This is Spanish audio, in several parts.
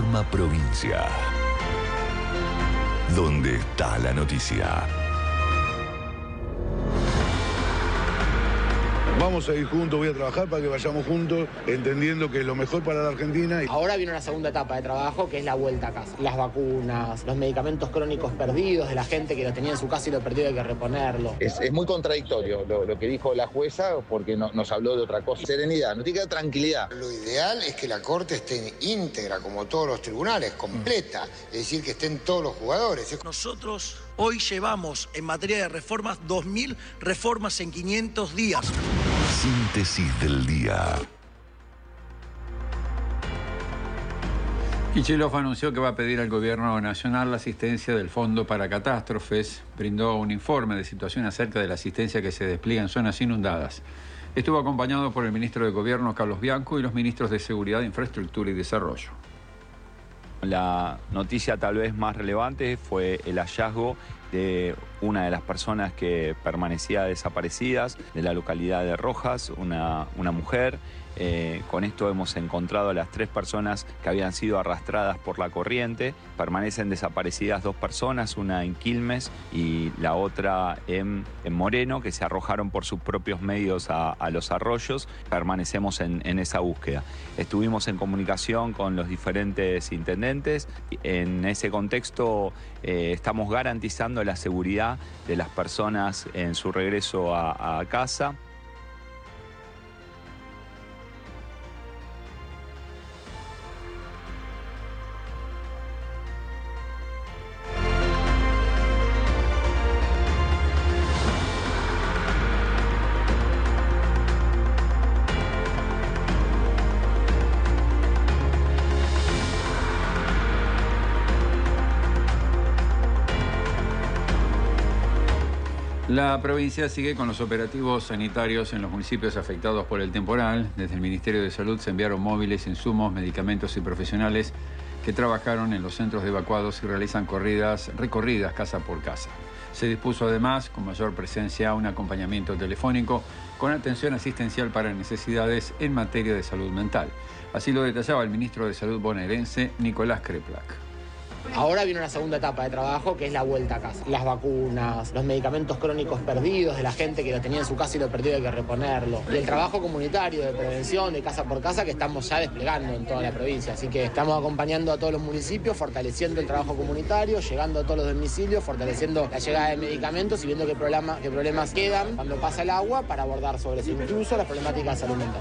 Informa Provincia. ¿Dónde está la noticia? Vamos a ir juntos, voy a trabajar para que vayamos juntos, entendiendo que es lo mejor para la Argentina. Ahora viene una segunda etapa de trabajo, que es la vuelta a casa. Las vacunas, los medicamentos crónicos perdidos de la gente que lo tenía en su casa y lo perdió, hay que reponerlo. Es muy contradictorio lo que dijo la jueza, porque nos habló de otra cosa. Serenidad, nos tiene que dar tranquilidad. Lo ideal es que la Corte esté íntegra, como todos los tribunales, completa, es decir, que estén todos los jugadores. Nosotros hoy llevamos en materia de reformas 2.000 reformas en 500 días. Síntesis del día. Kicillof anunció que va a pedir al gobierno nacional la asistencia del Fondo para Catástrofes. Brindó un informe de situación acerca de la asistencia que se despliega en zonas inundadas. Estuvo acompañado por el ministro de Gobierno, Carlos Bianco, y los ministros de Seguridad, Infraestructura y Desarrollo. La noticia tal vez más relevante fue el hallazgo de una de las personas que permanecía desaparecidas de la localidad de Rojas, una mujer. Con esto hemos encontrado a las 3 personas que habían sido arrastradas por la corriente. Permanecen desaparecidas 2 personas, una en Quilmes y la otra en Moreno, que se arrojaron por sus propios medios a los arroyos. Permanecemos en esa búsqueda. Estuvimos en comunicación con los diferentes intendentes. En ese contexto estamos garantizando la seguridad de las personas en su regreso a casa. La provincia sigue con los operativos sanitarios en los municipios afectados por el temporal. Desde el Ministerio de Salud se enviaron móviles, insumos, medicamentos y profesionales que trabajaron en los centros de evacuados y realizan recorridas casa por casa. Se dispuso además, con mayor presencia, un acompañamiento telefónico con atención asistencial para necesidades en materia de salud mental. Así lo detallaba el ministro de Salud bonaerense, Nicolás Kreplak. Ahora viene una segunda etapa de trabajo, que es la vuelta a casa. Las vacunas, los medicamentos crónicos perdidos de la gente que lo tenía en su casa y lo perdió, hay que reponerlo. Y el trabajo comunitario de prevención, de casa por casa, que estamos ya desplegando en toda la provincia. Así que estamos acompañando a todos los municipios, fortaleciendo el trabajo comunitario, llegando a todos los domicilios, fortaleciendo la llegada de medicamentos y viendo qué problemas quedan cuando pasa el agua para abordar sobre eso, incluso las problemáticas de salud mental.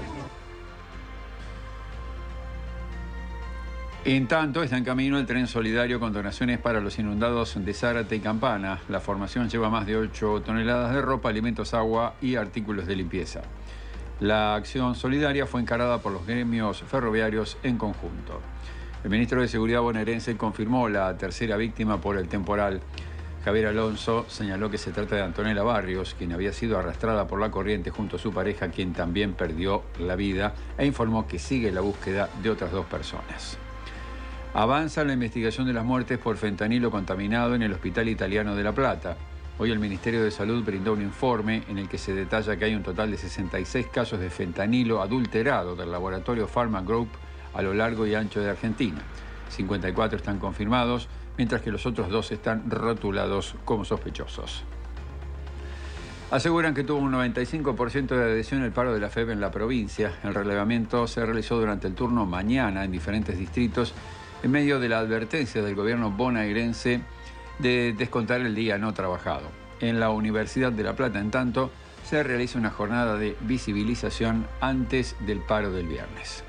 En tanto, está en camino el tren solidario con donaciones para los inundados de Zárate y Campana. La formación lleva más de 8 toneladas de ropa, alimentos, agua y artículos de limpieza. La acción solidaria fue encarada por los gremios ferroviarios en conjunto. El ministro de Seguridad bonaerense confirmó la tercera víctima por el temporal. Javier Alonso señaló que se trata de Antonella Barrios, quien había sido arrastrada por la corriente junto a su pareja, quien también perdió la vida, e informó que sigue la búsqueda de otras 2 personas. Avanza la investigación de las muertes por fentanilo contaminado en el Hospital Italiano de La Plata. Hoy el Ministerio de Salud brindó un informe en el que se detalla que hay un total de 66 casos de fentanilo adulterado del laboratorio Pharma Group a lo largo y ancho de Argentina. 54 están confirmados, mientras que los otros 2 están rotulados como sospechosos. Aseguran que tuvo un 95% de adhesión el paro de la FEB en la provincia. El relevamiento se realizó durante el turno mañana en diferentes distritos, en medio de la advertencia del gobierno bonaerense de descontar el día no trabajado. En la Universidad de La Plata, en tanto, se realiza una jornada de visibilización antes del paro del viernes.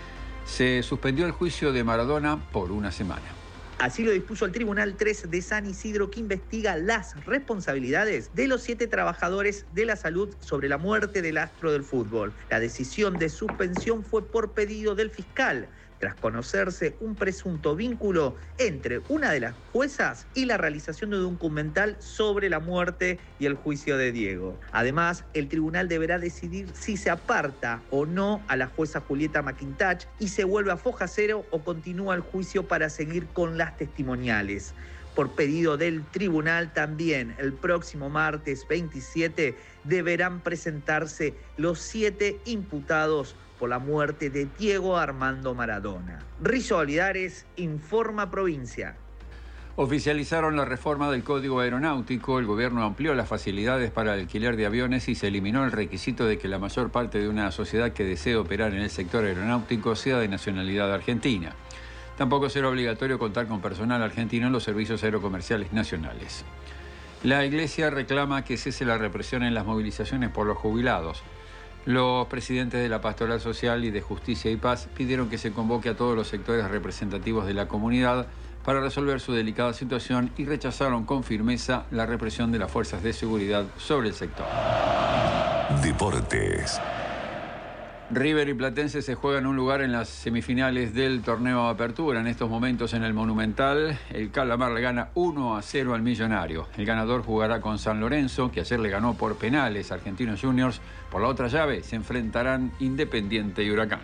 Se suspendió el juicio de Maradona por una semana. Así lo dispuso el Tribunal 3 de San Isidro, que investiga las responsabilidades de los 7 trabajadores de la salud sobre la muerte del astro del fútbol. La decisión de suspensión fue por pedido del fiscal, tras conocerse un presunto vínculo entre una de las juezas y la realización de un documental sobre la muerte y el juicio de Diego. Además, el tribunal deberá decidir si se aparta o no a la jueza Julieta McIntosh y se vuelve a foja cero o continúa el juicio para seguir con las testimoniales. Por pedido del tribunal, también el próximo martes 27 deberán presentarse los 7 imputados por la muerte de Diego Armando Maradona. Rizzo Olivares, Informa Provincia. Oficializaron la reforma del Código Aeronáutico. El gobierno amplió las facilidades para el alquiler de aviones y se eliminó el requisito de que la mayor parte de una sociedad que desee operar en el sector aeronáutico sea de nacionalidad argentina. Tampoco será obligatorio contar con personal argentino en los servicios aerocomerciales nacionales. La Iglesia reclama que cese la represión en las movilizaciones por los jubilados. Los presidentes de la Pastoral Social y de Justicia y Paz pidieron que se convoque a todos los sectores representativos de la comunidad para resolver su delicada situación y rechazaron con firmeza la represión de las fuerzas de seguridad sobre el sector. Deportes. River y Platense se juegan un lugar en las semifinales del torneo Apertura. En estos momentos en el Monumental, el Calamar le gana 1-0 al Millonario. El ganador jugará con San Lorenzo, que ayer le ganó por penales a Argentinos Juniors. Por la otra llave se enfrentarán Independiente y Huracán.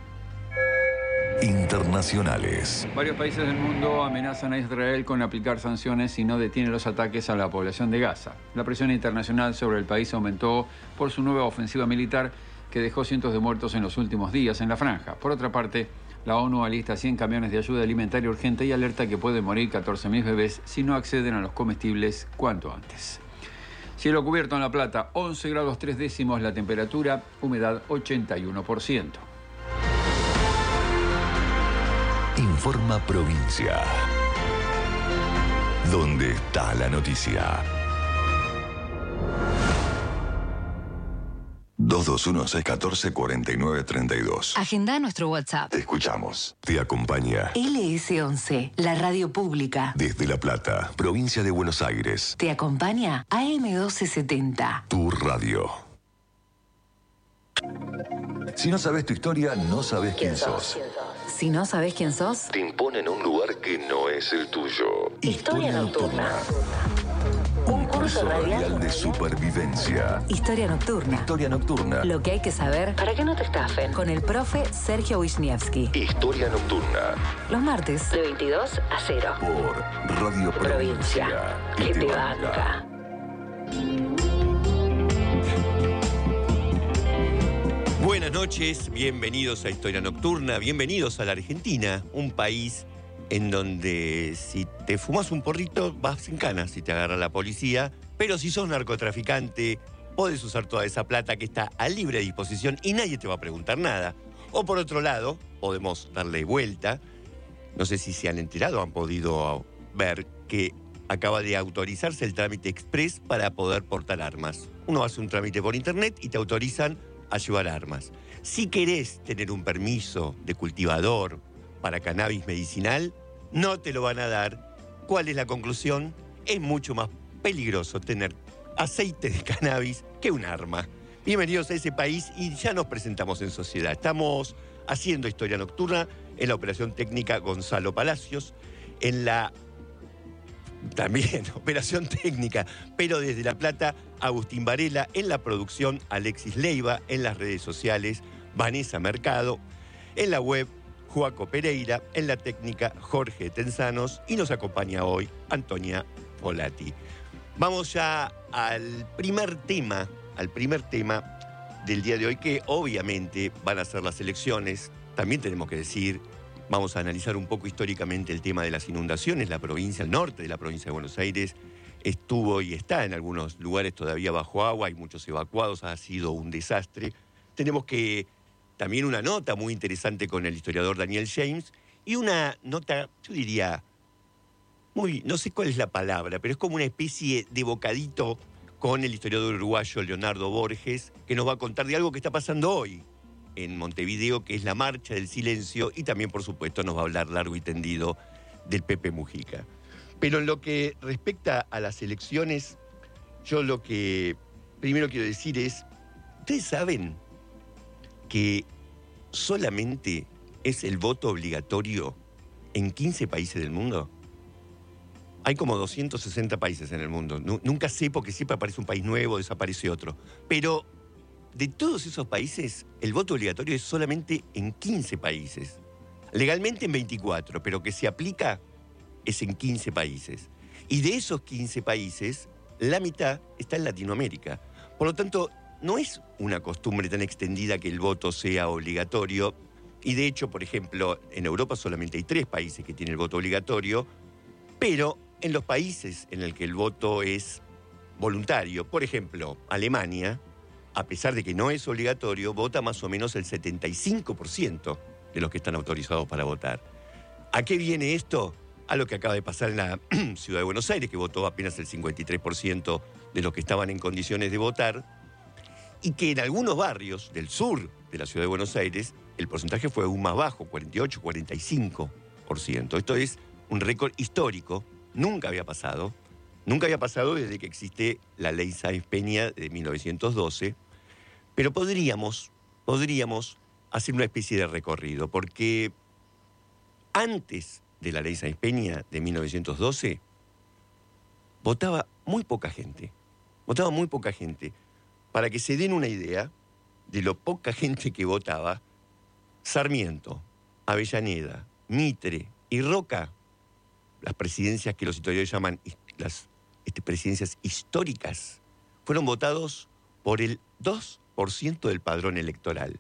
Internacionales. Varios países del mundo amenazan a Israel con aplicar sanciones si no detiene los ataques a la población de Gaza. La presión internacional sobre el país aumentó por su nueva ofensiva militar que dejó cientos de muertos en los últimos días en la franja. Por otra parte, la ONU alista 100 camiones de ayuda alimentaria urgente y alerta que pueden morir 14.000 bebés si no acceden a los comestibles cuanto antes. Cielo cubierto en La Plata, 11 grados 3 décimos la temperatura, humedad 81%. Informa Provincia. ¿Dónde está la noticia? 221-614-4932. Agenda nuestro WhatsApp. Te escuchamos. Te acompaña LS11, la radio pública. desde La Plata, provincia de Buenos Aires. Te acompaña AM1270. Tu radio. Si no sabes tu historia, no sabes quién sos. Si no sabes quién sos, Te imponen un lugar que no es el tuyo. Historia Nocturna. Un curso radial de supervivencia. Historia Nocturna. Historia Nocturna. Lo que hay que saber para que no te estafen. Con el profe Sergio Wisniewski. Historia Nocturna. Los martes de 22 a 0. Por Radio Provincia. Que te banca. Buenas noches, bienvenidos a Historia Nocturna, bienvenidos a la Argentina, un país en donde si te fumas un porrito vas en cana si te agarra la policía, pero si sos narcotraficante podés usar toda esa plata que está a libre disposición y nadie te va a preguntar nada. O por otro lado, podemos darle vuelta, no sé si se han enterado, han podido ver que acaba de autorizarse el trámite express para poder portar armas. Uno hace un trámite por internet y te autorizan a llevar armas. Si querés tener un permiso de cultivador para cannabis medicinal, no te lo van a dar. ¿Cuál es la conclusión? Es mucho más peligroso tener aceite de cannabis que un arma. Bienvenidos a ese país y ya nos presentamos en sociedad. Estamos haciendo Historia Nocturna en la operación técnica Gonzalo Palacios, en la también operación técnica, pero desde La Plata, Agustín Varela, en la producción Alexis Leiva, en las redes sociales Vanessa Mercado, en la web Joaco Pereira, en la técnica Jorge Tenzanos y nos acompaña hoy Antonia Volati. Vamos ya al primer tema del día de hoy, que obviamente van a ser las elecciones. También tenemos que decir, vamos a analizar un poco históricamente el tema de las inundaciones. La provincia, el norte de la provincia de Buenos Aires, estuvo y está en algunos lugares todavía bajo agua, hay muchos evacuados, ha sido un desastre. Tenemos que también una nota muy interesante con el historiador Daniel James y una nota, yo diría, no sé cuál es la palabra, pero es como una especie de bocadito con el historiador uruguayo Leonardo Borges, que nos va a contar de algo que está pasando hoy en Montevideo, que es la Marcha del Silencio, y también, por supuesto, nos va a hablar largo y tendido del Pepe Mujica. Pero en lo que respecta a las elecciones, yo lo que primero quiero decir es, ¿ustedes saben que solamente es el voto obligatorio en 15 países del mundo? Hay como 260 países en el mundo. Nunca sé, porque siempre aparece un país nuevo, desaparece otro. Pero de todos esos países, el voto obligatorio es solamente en 15 países. Legalmente en 24, pero que se aplica es en 15 países. Y de esos 15 países, la mitad está en Latinoamérica. Por lo tanto, no es una costumbre tan extendida que el voto sea obligatorio. Y de hecho, por ejemplo, en Europa solamente hay 3 países que tienen el voto obligatorio, pero en los países en el que el voto es voluntario, por ejemplo, Alemania, a pesar de que no es obligatorio, vota más o menos el 75% de los que están autorizados para votar. ¿A qué viene esto? A lo que acaba de pasar en la ciudad de Buenos Aires, que votó apenas el 53% de los que estaban en condiciones de votar, y que en algunos barrios del sur de la ciudad de Buenos Aires el porcentaje fue aún más bajo, 48-45%. Esto es un récord histórico, nunca había pasado desde que existe la ley Sáenz-Peña de 1912, pero podríamos hacer una especie de recorrido, porque antes de la ley Sáenz-Peña de 1912 votaba muy poca gente. Para que se den una idea de lo poca gente que votaba, Sarmiento, Avellaneda, Mitre y Roca, las presidencias que los historiadores llaman las presidencias históricas, fueron votados por el 2% del padrón electoral.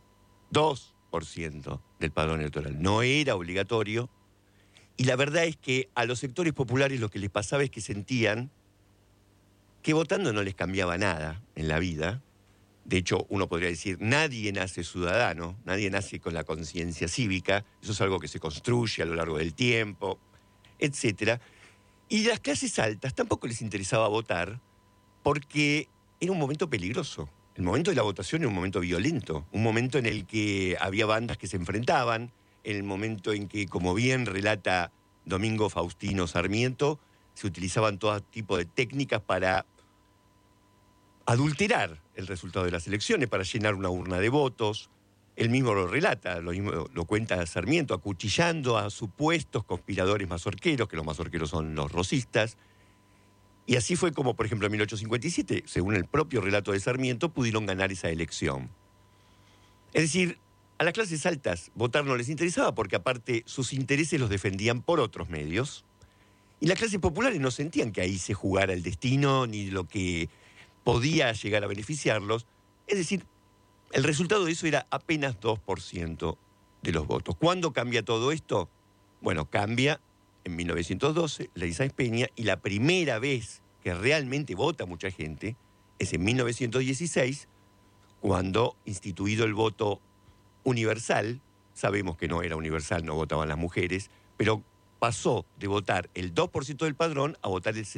2% del padrón electoral. No era obligatorio. Y la verdad es que a los sectores populares lo que les pasaba es que sentían que votando no les cambiaba nada en la vida. De hecho, uno podría decir, nadie nace ciudadano, nadie nace con la conciencia cívica, eso es algo que se construye a lo largo del tiempo, etc. Y las clases altas tampoco les interesaba votar porque era un momento peligroso. El momento de la votación era un momento violento, un momento en el que había bandas que se enfrentaban, en el momento en que, como bien relata Domingo Faustino Sarmiento, se utilizaban todo tipo de técnicas para adulterar el resultado de las elecciones, para llenar una urna de votos. Él mismo lo relata, lo cuenta Sarmiento, acuchillando a supuestos conspiradores mazorqueros, que los mazorqueros son los rosistas. Y así fue como, por ejemplo, en 1857, según el propio relato de Sarmiento, pudieron ganar esa elección. Es decir, a las clases altas votar no les interesaba porque aparte sus intereses los defendían por otros medios. Y las clases populares no sentían que ahí se jugara el destino ni lo que podía llegar a beneficiarlos. Es decir, el resultado de eso era apenas 2% de los votos. ¿Cuándo cambia todo esto? Bueno, cambia en 1912, ley Sáenz-Peña, y la primera vez que realmente vota mucha gente es en 1916, cuando, instituido el voto universal, sabemos que no era universal, no votaban las mujeres, pero pasó de votar el 2% del padrón a votar el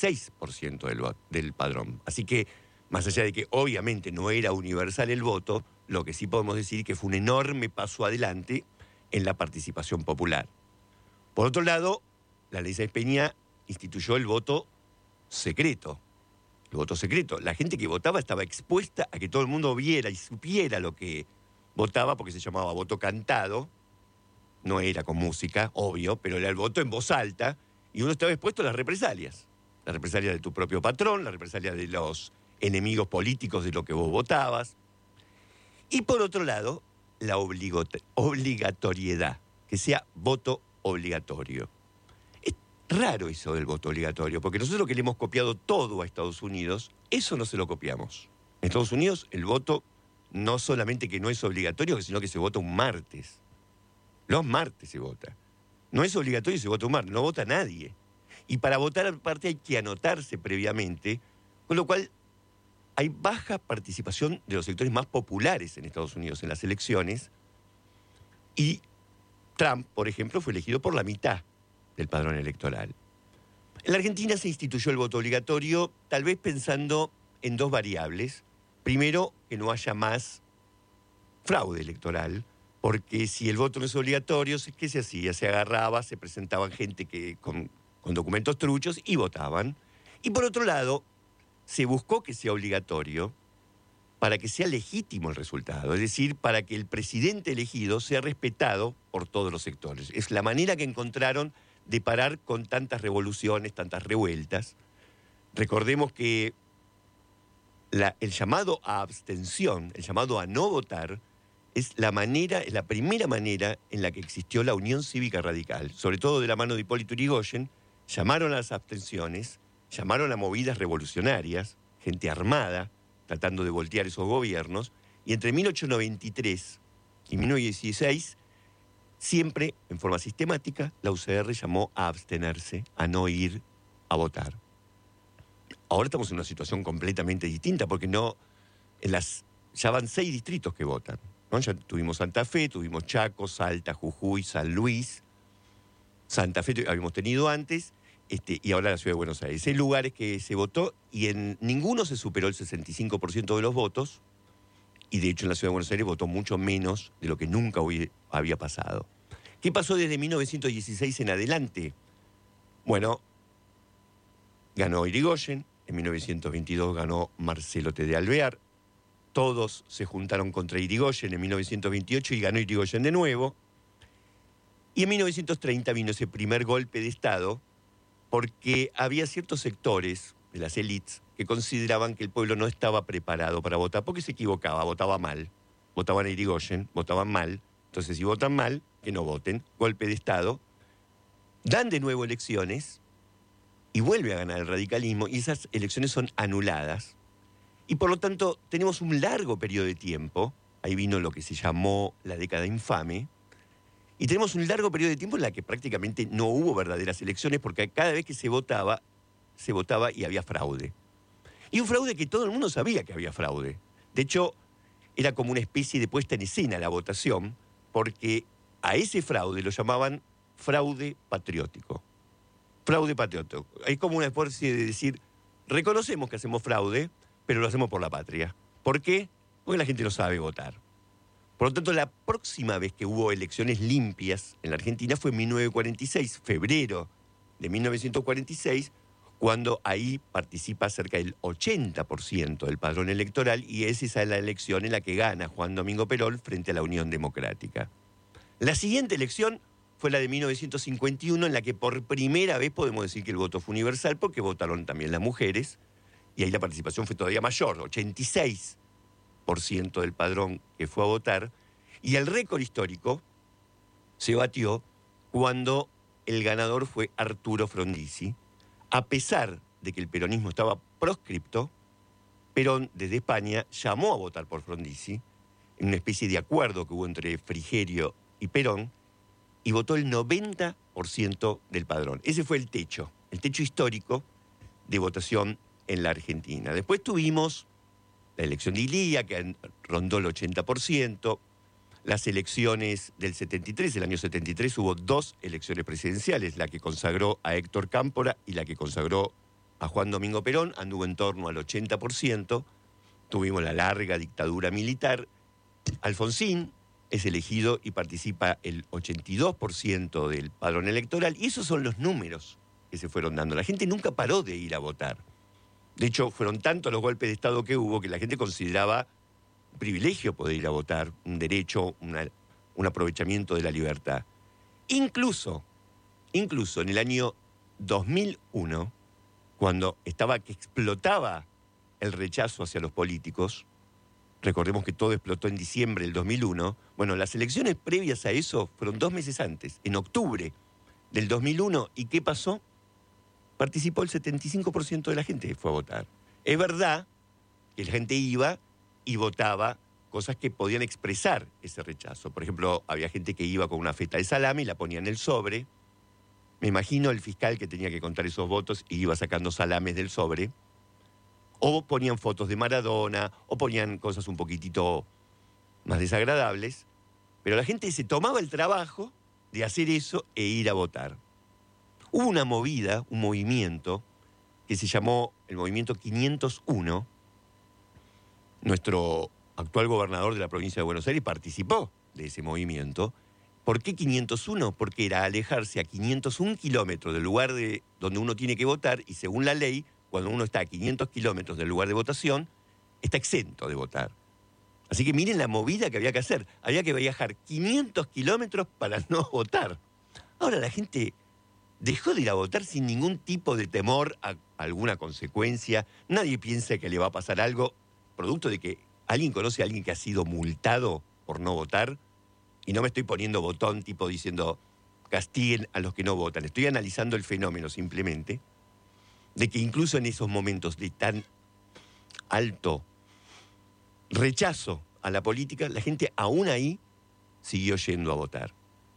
66% del padrón. Así que, más allá de que obviamente no era universal el voto, lo que sí podemos decir es que fue un enorme paso adelante en la participación popular. Por otro lado, la ley Sáenz-Peña instituyó el voto secreto. El voto secreto. La gente que votaba estaba expuesta a que todo el mundo viera y supiera lo que votaba, porque se llamaba voto cantado. No era con música, obvio, pero era el voto en voz alta, y uno estaba expuesto a las represalias. Las represalias de tu propio patrón, las represalias de los enemigos políticos de lo que vos votabas. Y por otro lado, la obligatoriedad, que sea voto obligatorio. Es raro eso del voto obligatorio, porque nosotros que le hemos copiado todo a Estados Unidos, eso no se lo copiamos. En Estados Unidos el voto no solamente que no es obligatorio, sino que se vota un martes. Los martes se vota. No es obligatorio y se vota un martes, no vota nadie. Y para votar aparte hay que anotarse previamente, con lo cual hay baja participación de los sectores más populares en Estados Unidos en las elecciones. Y Trump, por ejemplo, fue elegido por la mitad del padrón electoral. En la Argentina se instituyó el voto obligatorio, tal vez pensando en dos variables. Primero, que no haya más fraude electoral, porque si el voto no es obligatorio, ¿qué se hacía? Se agarraba, se presentaban gente con documentos truchos y votaban. Y por otro lado, se buscó que sea obligatorio para que sea legítimo el resultado, es decir, para que el presidente elegido sea respetado por todos los sectores. Es la manera que encontraron de parar con tantas revoluciones, tantas revueltas. Recordemos que el llamado a abstención, el llamado a no votar, es la primera manera en la que existió la Unión Cívica Radical, sobre todo de la mano de Hipólito Yrigoyen. Llamaron a las abstenciones, llamaron a movidas revolucionarias, gente armada, tratando de voltear esos gobiernos, y entre 1893 y 1916, siempre, en forma sistemática, la UCR llamó a abstenerse, a no ir a votar. Ahora estamos en una situación completamente distinta, porque ya van 6 distritos que votan, ¿no? Ya tuvimos Santa Fe, tuvimos Chaco, Salta, Jujuy, San Luis. Santa Fe habíamos tenido antes, y ahora la Ciudad de Buenos Aires. 6 lugares que se votó y en ninguno se superó el 65% de los votos, y de hecho en la Ciudad de Buenos Aires votó mucho menos de lo que nunca había pasado. ¿Qué pasó desde 1916 en adelante? Bueno, ganó Irigoyen, en 1922 ganó Marcelo T. de Alvear, todos se juntaron contra Irigoyen en 1928 y ganó Irigoyen de nuevo. Y en 1930 vino ese primer golpe de Estado porque había ciertos sectores de las élites que consideraban que el pueblo no estaba preparado para votar, porque se equivocaba, votaba mal, votaban a Irigoyen, votaban mal, entonces si votan mal, que no voten, golpe de Estado, dan de nuevo elecciones y vuelve a ganar el radicalismo y esas elecciones son anuladas. Y por lo tanto tenemos un largo periodo de tiempo, ahí vino lo que se llamó la década infame, y tenemos un largo periodo de tiempo en la que prácticamente no hubo verdaderas elecciones porque cada vez que se votaba y había fraude. Y un fraude que todo el mundo sabía que había fraude. De hecho, era como una especie de puesta en escena la votación, porque a ese fraude lo llamaban fraude patriótico. Fraude patriótico. Hay como una especie de decir, reconocemos que hacemos fraude, pero lo hacemos por la patria. ¿Por qué? Porque la gente no sabe votar. Por lo tanto, la próxima vez que hubo elecciones limpias en la Argentina fue en 1946, febrero de 1946, cuando ahí participa cerca del 80% del padrón electoral y es esa la elección en la que gana Juan Domingo Perón frente a la Unión Democrática. La siguiente elección fue la de 1951, en la que por primera vez podemos decir que el voto fue universal porque votaron también las mujeres y ahí la participación fue todavía mayor, 86% del padrón que fue a votar, y el récord histórico se batió cuando el ganador fue Arturo Frondizi. A pesar de que el peronismo estaba proscripto, Perón desde España llamó a votar por Frondizi en una especie de acuerdo que hubo entre Frigerio y Perón, y votó el 90% del padrón. Ese fue el techo histórico de votación en la Argentina. Después tuvimos la elección de Ilía, que rondó el 80%, las elecciones del 73, el año 73 hubo 2 elecciones presidenciales, la que consagró a Héctor Cámpora y la que consagró a Juan Domingo Perón, anduvo en torno al 80%, tuvimos la larga dictadura militar. Alfonsín es elegido y participa el 82% del padrón electoral, y esos son los números que se fueron dando. La gente nunca paró de ir a votar. De hecho, fueron tantos los golpes de Estado que hubo que la gente consideraba un privilegio poder ir a votar, un derecho, un aprovechamiento de la libertad. Incluso en el año 2001, cuando que explotaba el rechazo hacia los políticos, recordemos que todo explotó en diciembre del 2001, bueno, las elecciones previas a eso fueron 2 meses antes, en octubre del 2001, ¿y qué pasó? Participó el 75% de la gente que fue a votar. Es verdad que la gente iba y votaba cosas que podían expresar ese rechazo. Por ejemplo, había gente que iba con una feta de salame y la ponía en el sobre. Me imagino el fiscal que tenía que contar esos votos y iba sacando salames del sobre. O ponían fotos de Maradona, o ponían cosas un poquitito más desagradables. Pero la gente se tomaba el trabajo de hacer eso e ir a votar. Hubo una movida, un movimiento, que se llamó el Movimiento 501. Nuestro actual gobernador de la provincia de Buenos Aires participó de ese movimiento. ¿Por qué 501? Porque era alejarse a 501 kilómetros del lugar donde uno tiene que votar, y según la ley, cuando uno está a 500 kilómetros del lugar de votación, está exento de votar. Así que miren la movida que había que hacer. Había que viajar 500 kilómetros para no votar. Ahora la gente dejó de ir a votar sin ningún tipo de temor a alguna consecuencia. Nadie piensa que le va a pasar algo producto de que alguien conoce a alguien que ha sido multado por no votar. Y no me estoy poniendo botón tipo diciendo castiguen a los que no votan. Estoy analizando el fenómeno simplemente de que incluso en esos momentos de tan alto rechazo a la política, la gente aún ahí siguió yendo a votar.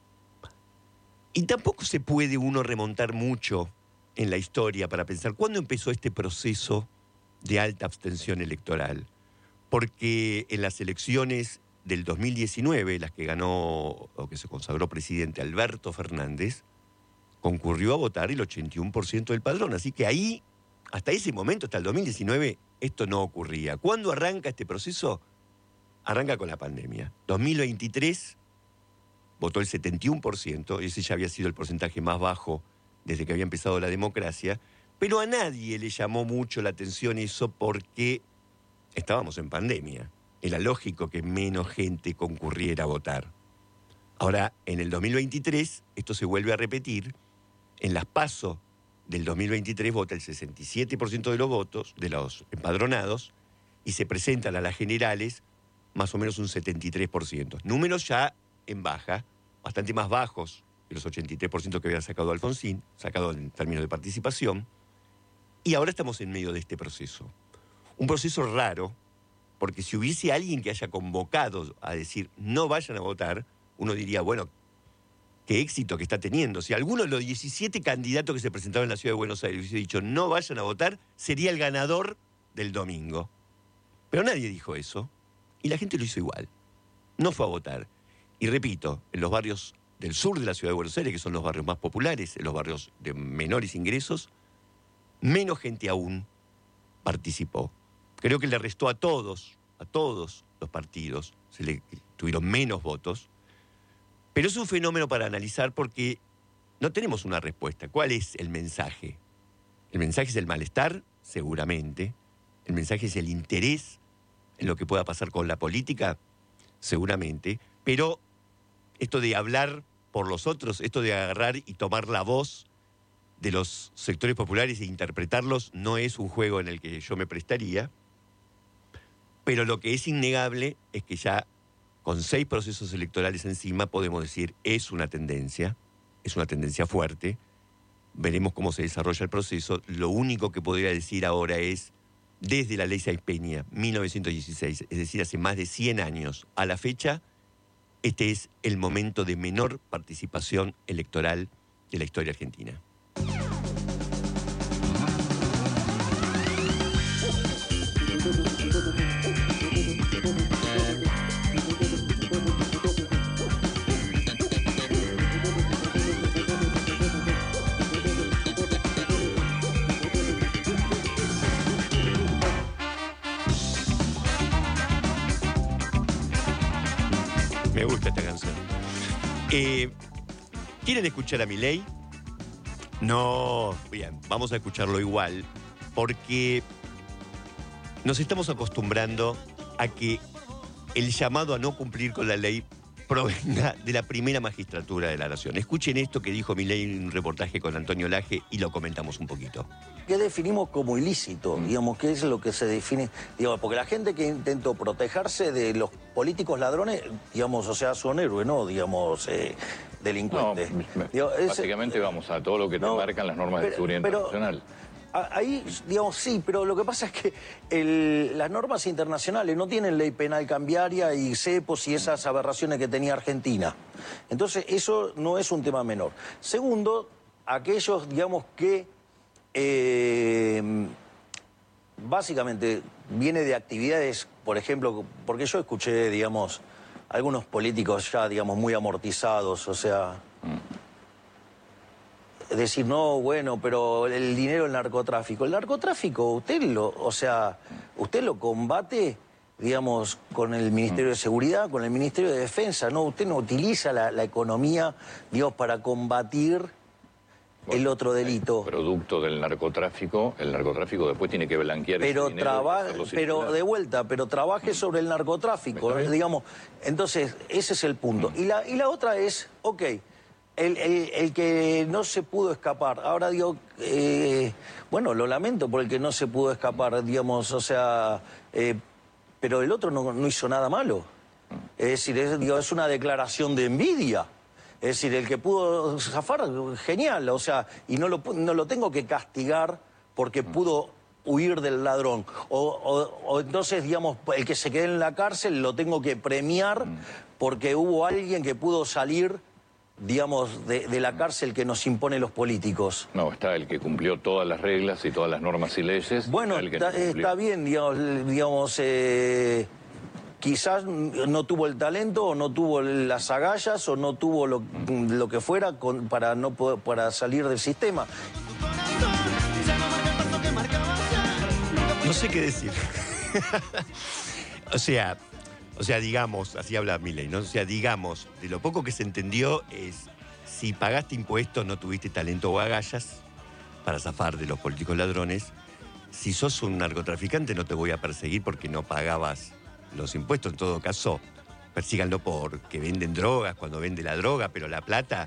Y tampoco se puede uno remontar mucho en la historia para pensar cuándo empezó este proceso de alta abstención electoral. Porque en las elecciones del 2019, las que ganó o que se consagró presidente Alberto Fernández, concurrió a votar el 81% del padrón. Así que ahí, hasta ese momento, hasta el 2019, esto no ocurría. ¿Cuándo arranca este proceso? Arranca con la pandemia. 2023 votó el 71%, ese ya había sido el porcentaje más bajo desde que había empezado la democracia, pero a nadie le llamó mucho la atención eso porque estábamos en pandemia. Era lógico que menos gente concurriera a votar. Ahora, en el 2023, esto se vuelve a repetir. En las PASO del 2023 vota el 67% de los votos, de los empadronados, y se presentan a las generales más o menos un 73%. Números ya en baja, bastante más bajos que los 83% que había sacado Alfonsín, sacado en términos de participación. Y ahora estamos en medio de este proceso. Un proceso raro, porque si hubiese alguien que haya convocado a decir no vayan a votar, uno diría, bueno, qué éxito que está teniendo. Si alguno de los 17 candidatos que se presentaban en la Ciudad de Buenos Aires hubiese dicho no vayan a votar, sería el ganador del domingo. Pero nadie dijo eso, y la gente lo hizo igual. No fue a votar. Y repito, en los barrios del sur de la Ciudad de Buenos Aires, que son los barrios más populares, en los barrios de menores ingresos, menos gente aún participó. Creo que le restó a todos los partidos, tuvieron menos votos, pero es un fenómeno para analizar porque no tenemos una respuesta. ¿Cuál es el mensaje? El mensaje es el malestar, seguramente. El mensaje es el interés en lo que pueda pasar con la política, seguramente. Pero esto de hablar por los otros, esto de agarrar y tomar la voz de los sectores populares e interpretarlos, no es un juego en el que yo me prestaría. Pero lo que es innegable es que ya con 6 procesos electorales encima podemos decir es una tendencia fuerte. Veremos cómo se desarrolla el proceso. Lo único que podría decir ahora es, desde la ley Sáenz Peña, 1916, es decir, hace más de 100 años a la fecha, este es el momento de menor participación electoral de la historia argentina. Me gusta esta canción. ¿Quieren escuchar a Milei? No, bien, vamos a escucharlo igual, porque nos estamos acostumbrando a que el llamado a no cumplir con la ley provenga de la primera magistratura de la Nación. Escuchen esto que dijo Milei en un reportaje con Antonio Laje y lo comentamos un poquito. ¿Qué definimos como ilícito? Digamos, ¿qué es lo que se define? Digamos, porque la gente que intentó protegerse de los políticos ladrones, digamos, o sea, son héroes, ¿no? Digamos, delincuentes. No, básicamente vamos a todo lo que te marcan las normas de seguridad internacional. Ahí, digamos, sí, pero lo que pasa es que las normas internacionales no tienen ley penal cambiaria y cepos y esas aberraciones que tenía Argentina. Entonces, eso no es un tema menor. Segundo, aquellos, digamos, que básicamente viene de actividades, por ejemplo, porque yo escuché, digamos, algunos políticos ya, digamos, muy amortizados, o sea... decir, no, bueno, pero el dinero del narcotráfico. El narcotráfico, usted lo combate, digamos, con el Ministerio de Seguridad, con el Ministerio de Defensa, ¿no? Usted no utiliza la economía, digamos, para combatir el otro delito. Producto del narcotráfico, el narcotráfico después tiene que blanquear ese dinero. Pero trabaje sobre el narcotráfico, digamos. Entonces, ese es el punto. Y la otra es, ok, el que no se pudo escapar. Ahora digo, bueno, lo lamento por el que no se pudo escapar, digamos, o sea, pero el otro no hizo nada malo. Es decir, es una declaración de envidia. Es decir, el que pudo zafar, genial, o sea, y no lo tengo que castigar porque pudo huir del ladrón. O entonces, digamos, el que se quede en la cárcel lo tengo que premiar porque hubo alguien que pudo salir, digamos, de la cárcel que nos imponen los políticos. No, está el que cumplió todas las reglas y todas las normas y leyes. Bueno, el que no está bien, digamos quizás no tuvo el talento o no tuvo las agallas o no tuvo lo que fuera para salir del sistema. No sé qué decir. O sea, digamos, así habla Milei, ¿no? O sea, digamos, de lo poco que se entendió es, si pagaste impuestos no tuviste talento o agallas para zafar de los políticos ladrones. Si sos un narcotraficante no te voy a perseguir porque no pagabas los impuestos. En todo caso, persíganlo porque venden drogas cuando vende la droga, pero la plata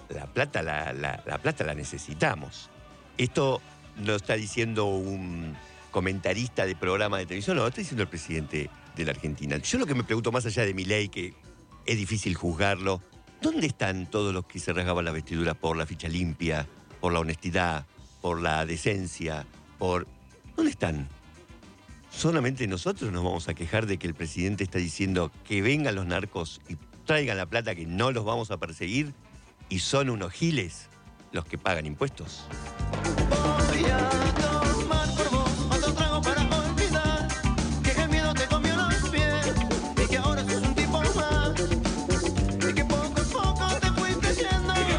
la necesitamos. Esto no está diciendo un comentarista de programa de televisión, no, lo está diciendo el presidente de la Argentina. Yo lo que me pregunto, más allá de Milei, que es difícil juzgarlo, ¿dónde están todos los que se rasgaban las vestiduras por la ficha limpia, por la honestidad, por la decencia, ¿dónde están? Solamente nosotros nos vamos a quejar de que el presidente está diciendo que vengan los narcos y traigan la plata, que no los vamos a perseguir, y son unos giles los que pagan impuestos. Voy a tomar por vos otro trago para olvidar que el miedo te comió los pies y que ahora sos un tipo más y que poco a poco te fuiste yendo de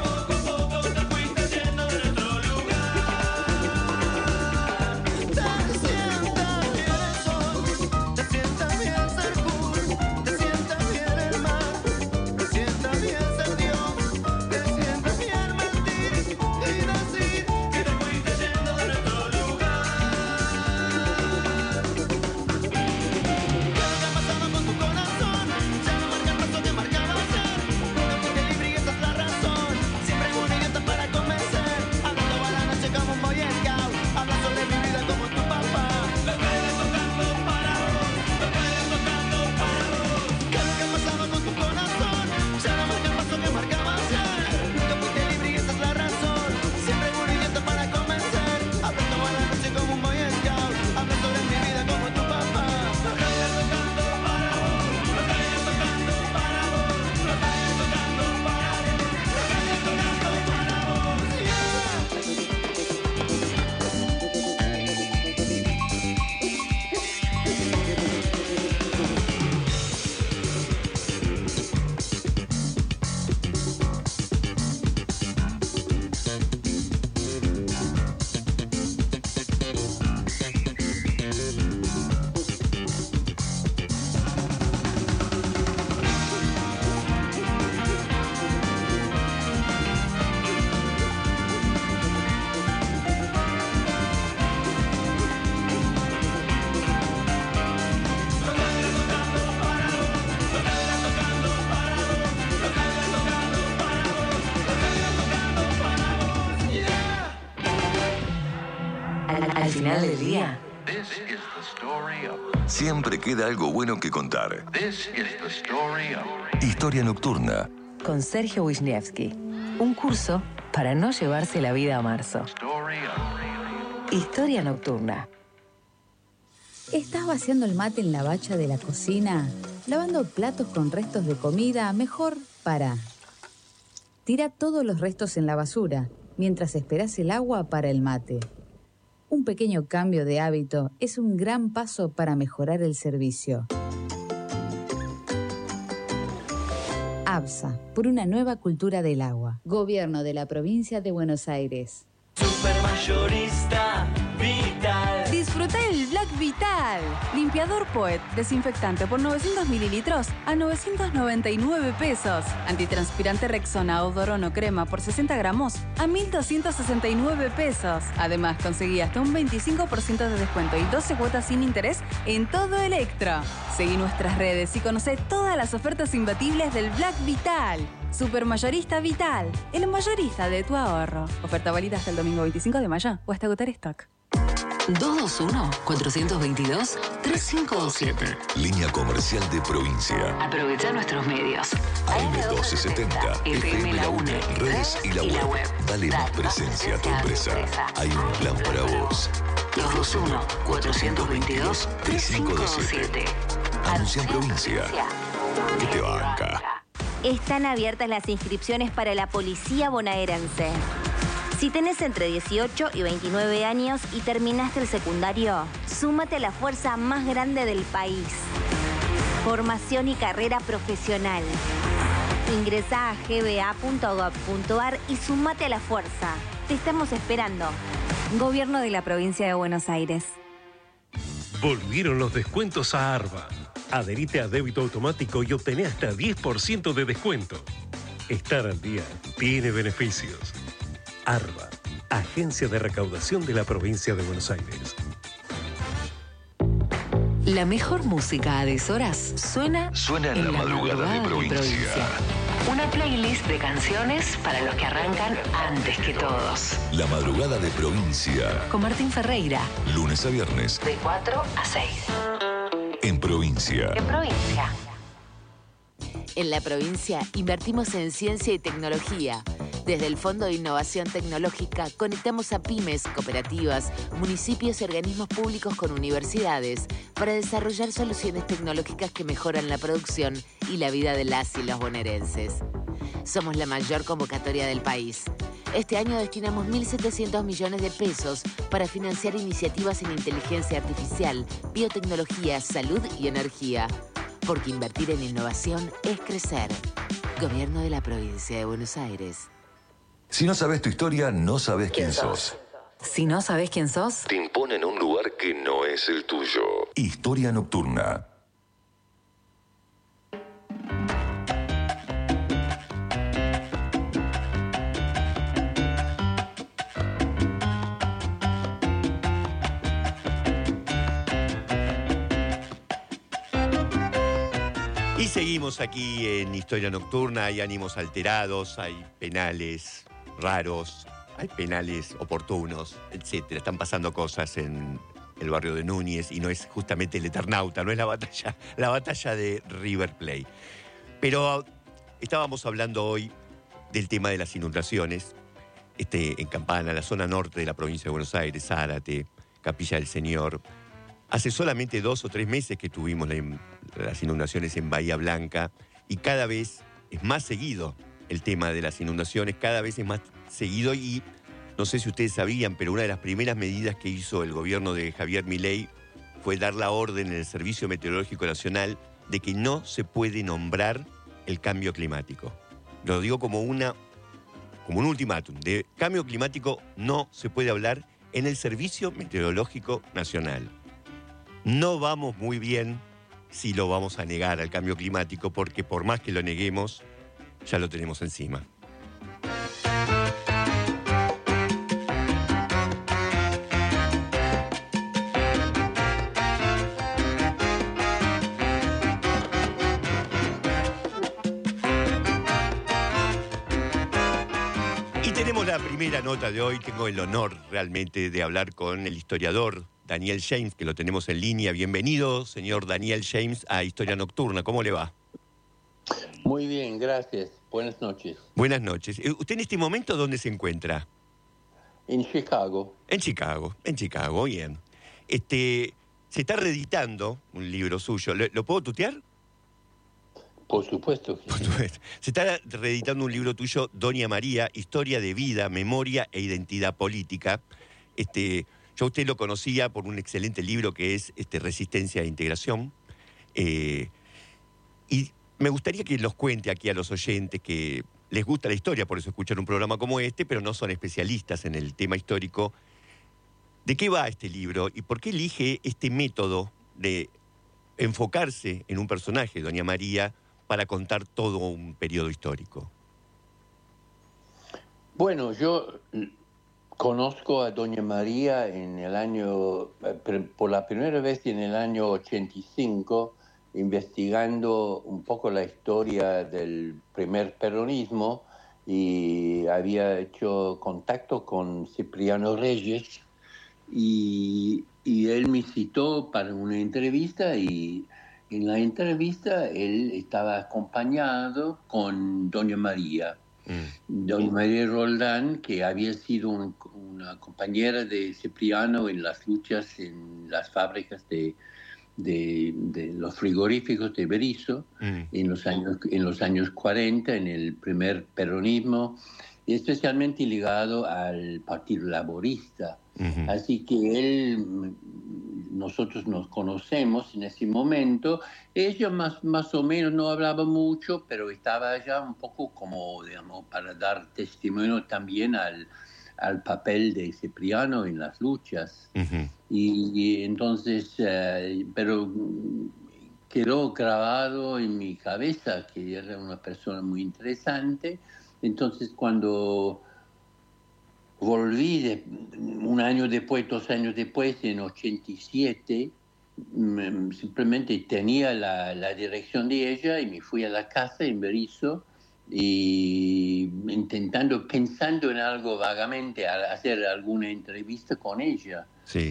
nuestro lugar. Te sienta bien el sol, te sienta bien ser cool, te sienta bien el mar, te sienta bien ser Dios, te sienta bien mentir y decir que te fuiste yendo de nuestro lugar. ¿Qué ha pasado con tu corazón? Ya no marca el paso que marcaba ayer. No fuiste libre y esa es la razón. Siempre un idiota para convencer. Hablando a la noche como un boy scout. Habla sobre mi vida como tu papá. Lo que eres tocando para vos, lo que eres tocando para vos. ¿Qué es lo que ha pasado con tu corazón? Ya no marca el paso que marcaba ayer. No fuiste libre y esa es la razón. Siempre un idiota para convencer. Hablando a la noche como un boy scout. Habla sobre mi vida como tu papá. Lo que eres tocando para vos, lo que eres tocando para vos, lo que eres tocando para vos, lo que eres tocando para vos. Al final del día, Siempre queda algo bueno que contar. Historia nocturna. con Sergio Wisniewski. Un curso para no llevarse la vida a marzo. Historia nocturna. ¿Estás vaciando el mate en la bacha de la cocina? ¿Lavando platos con restos de comida? Mejor para. Tira todos los restos en la basura mientras esperas el agua para el mate. Un pequeño cambio de hábito es un gran paso para mejorar el servicio. ABSA, por una nueva cultura del agua. Gobierno de la Provincia de Buenos Aires. Supermayorista Vital. Disfruta el Black Vital. Limpiador Poet, desinfectante por 900 mililitros a 999 pesos. Antitranspirante Rexona Odorono Crema por 60 gramos a 1.269 pesos. Además, conseguí hasta un 25% de descuento y 12 cuotas sin interés en todo Electro. Seguí nuestras redes y conoce todas las ofertas imbatibles del Black Vital. Supermayorista Vital, el mayorista de tu ahorro. Oferta válida hasta el domingo 25 de mayo o hasta agotar stock. 221-422-3527. Línea comercial de provincia. Aprovecha nuestros medios. AM1270, FM La UNE, redes y la web. Dale más presencia a tu empresa. Hay un plan para vos. 221-422-3527. Anuncia en provincia. Que te banca. Están abiertas las inscripciones para la policía bonaerense. Si tenés entre 18 y 29 años y terminaste el secundario, súmate a la fuerza más grande del país. Formación y carrera profesional. Ingresá a gba.gov.ar y sumate a la fuerza. Te estamos esperando. Gobierno de la Provincia de Buenos Aires. Volvieron los descuentos a Arba. Adherite a débito automático y obtené hasta 10% de descuento. Estar al día tiene beneficios. Arba, Agencia de Recaudación de la Provincia de Buenos Aires. La mejor música a deshoras suena en la madrugada de provincia. Una playlist de canciones para los que arrancan antes que todos. La madrugada de provincia. Con Martín Ferreira. Lunes a viernes. De 4 a 6. En provincia. En provincia. En la provincia invertimos en ciencia y tecnología. Desde el Fondo de Innovación Tecnológica conectamos a pymes, cooperativas, municipios y organismos públicos con universidades para desarrollar soluciones tecnológicas que mejoran la producción y la vida de las y los bonaerenses. Somos la mayor convocatoria del país. Este año destinamos 1.700 millones de pesos para financiar iniciativas en inteligencia artificial, biotecnología, salud y energía. Porque invertir en innovación es crecer. Gobierno de la Provincia de Buenos Aires. Si no sabes tu historia, no sabes quién sos. Si no sabes quién sos, Te imponen a un lugar que no es el tuyo. Historia nocturna. Y seguimos aquí en Historia Nocturna. Hay ánimos alterados, hay penales raros, hay penales oportunos, etcétera. Están pasando cosas en el barrio de Núñez y no es justamente el Eternauta, no es la batalla de River Plate. Pero estábamos hablando hoy del tema de las inundaciones en Campana, la zona norte de la provincia de Buenos Aires, Zárate, Capilla del Señor. Hace solamente 2 o 3 meses que tuvimos las inundaciones en Bahía Blanca y cada vez es más seguido el tema de las inundaciones, cada vez es más seguido y no sé si ustedes sabían, pero una de las primeras medidas que hizo el gobierno de Javier Milei fue dar la orden en el Servicio Meteorológico Nacional de que no se puede nombrar el cambio climático. Lo digo como un ultimátum. De cambio climático no se puede hablar en el Servicio Meteorológico Nacional. No vamos muy bien si lo vamos a negar al cambio climático, porque por más que lo neguemos, ya lo tenemos encima. Y tenemos la primera nota de hoy. Tengo el honor realmente de hablar con el historiador Daniel James, que lo tenemos en línea. Bienvenido, señor Daniel James, a Historia Nocturna. ¿Cómo le va? Muy bien, gracias. Buenas noches. Buenas noches. ¿Usted en este momento dónde se encuentra? En Chicago. En Chicago, bien. Se está reeditando un libro suyo. ¿Lo puedo tutear? Por supuesto que sí. Se está reeditando un libro tuyo, Doña María, Historia de Vida, Memoria e Identidad Política. Yo a usted lo conocía por un excelente libro que es Resistencia e Integración. Y me gustaría que los cuente aquí a los oyentes que les gusta la historia, por eso escuchan un programa como este, pero no son especialistas en el tema histórico. ¿De qué va este libro y por qué elige este método de enfocarse en un personaje, Doña María, para contar todo un periodo histórico? Bueno, yo conozco a Doña María por la primera vez en el año 85, investigando un poco la historia del primer peronismo, y había hecho contacto con Cipriano Reyes y él me citó para una entrevista, y en la entrevista él estaba acompañado con Doña María Doña María Roldán, que había sido una compañera de Cipriano en las luchas en las fábricas de los frigoríficos de Berisso en los años 40, en el primer peronismo, y especialmente ligado al Partido Laborista. Así que nosotros nos conocemos en ese momento. Ella más o menos no hablaba mucho, pero estaba ya un poco como, digamos, para dar testimonio también al papel de Cipriano en las luchas. Y entonces, pero quedó grabado en mi cabeza que era una persona muy interesante. Entonces, cuando volví un año después, 2 años después, en 87, simplemente tenía la dirección de ella y me fui a la casa en Berisso y pensando en algo vagamente, a hacer alguna entrevista con ella. Sí.